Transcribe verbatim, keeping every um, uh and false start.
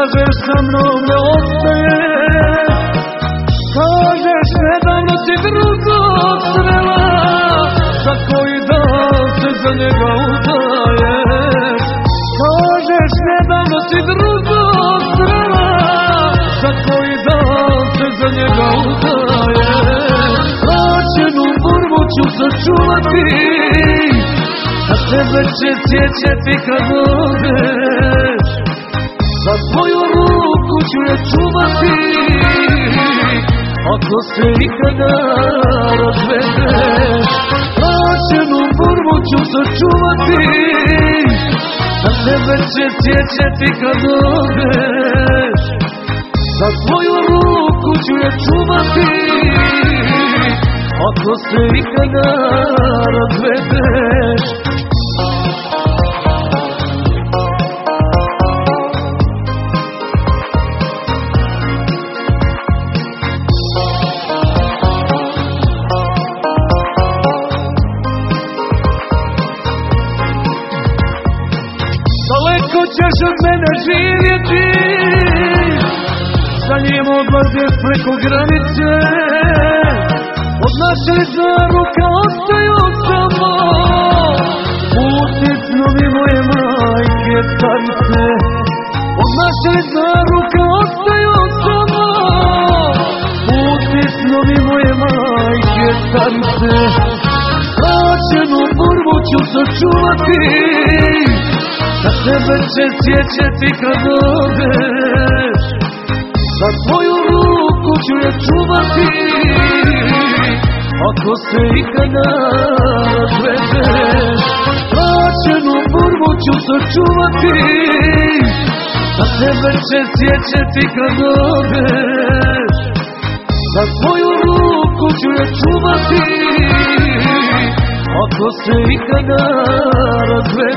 kažeš sa mnom ne ostaješ, kažeš nedavno si drugog srela, za koji dan se za njega udaješ. Kažeš nedavno si drugog srela, za koji dan se za njega udaješ. Plaćenu borbu ću sačuvati, a tebe će sjećati kad odeš. Za tvoju ruku ću je čuvati, ako se ikada razvedeš. Plaćenu borbu ću sačuvati, a tebe će sjećati kad odeš. Za tvoju ruku ću je čuvati, ako se ikada razvedeš. Daleko ćeš od mene živjeti, za njim odlaziš preko granice. Od naših zaruka ostaju samo putni snovi moje majke starice. Od naših zaruka ostaju samo putni snovi moje majke starice. Plaćenu borbu ću sačuvati, za tebe će sjećati kad odeš. Za tvoju ruku ću je čuvati, ako se ikada razvedeš. Plaćenu borbu ću sačuvati, za tebe će sjećati kad odeš. Za tvoju ruku ću je čuvati, ako se ikada razvedeš.